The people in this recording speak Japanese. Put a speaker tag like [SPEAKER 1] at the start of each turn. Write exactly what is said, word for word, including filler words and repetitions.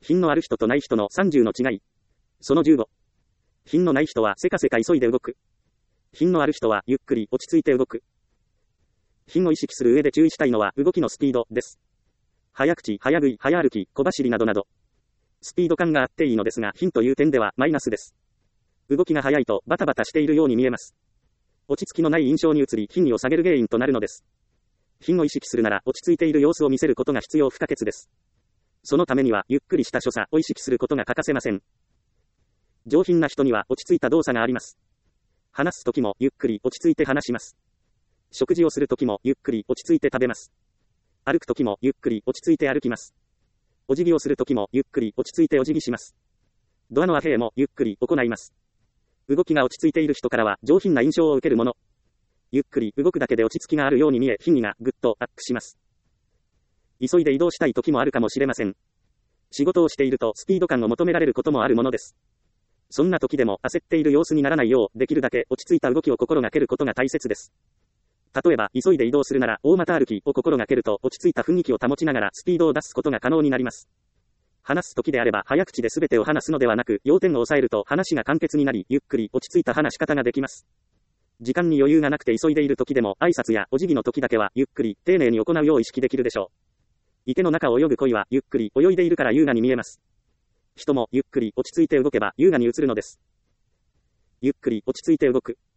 [SPEAKER 1] 品のある人とない人のさんじゅうの違い。そのじゅうご。品のない人はせかせか急いで動く。品のある人はゆっくり落ち着いて動く。品を意識する上で注意したいのは動きのスピードです。早口、早食い、早歩き、小走りなどなど。スピード感があっていいのですが、品という点ではマイナスです。動きが速いとバタバタしているように見えます。落ち着きのない印象に移り、品位を下げる原因となるのです。品を意識するなら落ち着いている様子を見せることが必要不可欠です。そのためにはゆっくりした所作を意識することが欠かせません。上品な人には落ち着いた動作があります。話すときもゆっくり落ち着いて話します。食事をするときもゆっくり落ち着いて食べます。歩くときもゆっくり落ち着いて歩きます。お辞儀をするときもゆっくり落ち着いてお辞儀します。ドアの開閉もゆっくり行います。動きが落ち着いている人からは上品な印象を受けるもの。ゆっくり動くだけで落ち着きがあるように見え、品位がぐっとアップします。急いで移動したい時もあるかもしれません。仕事をしているとスピード感を求められることもあるものです。そんな時でも焦っている様子にならないよう、できるだけ落ち着いた動きを心がけることが大切です。例えば、急いで移動するなら、大股歩きを心がけると、落ち着いた雰囲気を保ちながらスピードを出すことが可能になります。話す時であれば、早口で全てを話すのではなく、要点を抑えると話が簡潔になり、ゆっくり落ち着いた話し方ができます。時間に余裕がなくて急いでいる時でも、挨拶やお辞儀の時だけは、ゆっくり、丁寧に行うよう意識できるでしょう。池の中を泳ぐ鯉は、ゆっくり泳いでいるから優雅に見えます。人もゆっくり落ち着いて動けば優雅に映るのです。ゆっくり落ち着いて動く。